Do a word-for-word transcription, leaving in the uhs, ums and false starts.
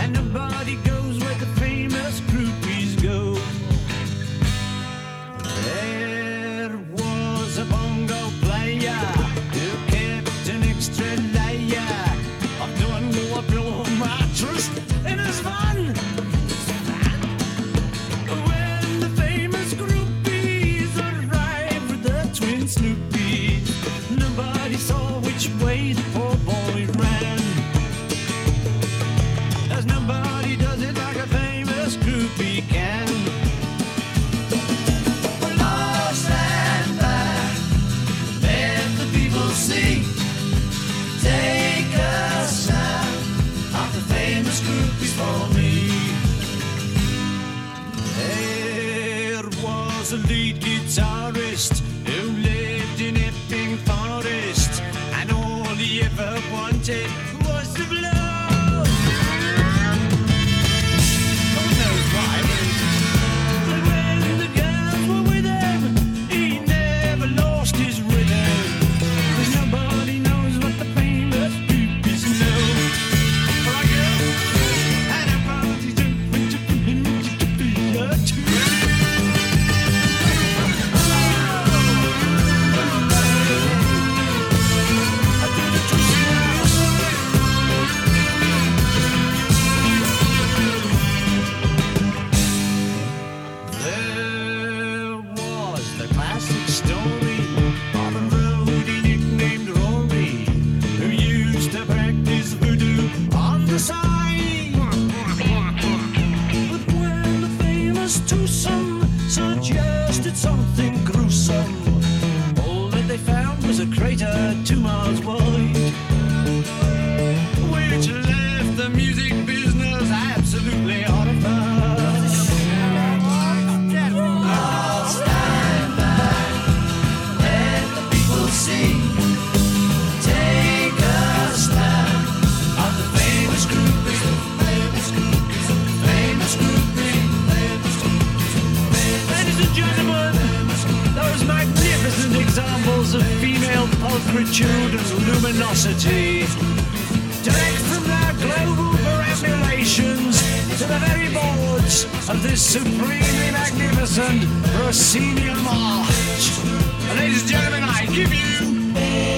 and nobody goes where the famous groupies go. There was a bongo player who kept an extra layer of doing more pillow mattress in his van. When the famous groupies arrived with the twin Snoopies, nobody saw which way the poor boy ran. As nobody does it like a famous groupie can. We're lost and back, let the people see. Take a snap of the famous groupies for me. There was a lead guitarist who lived in Epping Forest, and all he ever wanted was to blow. Oh, knows why, but when the girls were with him, he never lost his rhythm. 'Cause nobody knows what the famous groupies know. Like a- and a party jumping to be a tune. There was the classic story of a roadie nicknamed Rory, who used to practice voodoo on the side. But when the famous twosome suggested something gruesome, all that they found was a crater two miles wide, which left the music business absolutely horrified. Lost and back, let the people see. Take a snap of the famous groupies, famous groupies, famous groupies, famous groupies. Ladies and gentlemen, those magnificent examples of female pulchritude and luminosity, direct from their global perambulations to the very boards of this supremely magnificent proscenium march. Ladies and gentlemen, I give you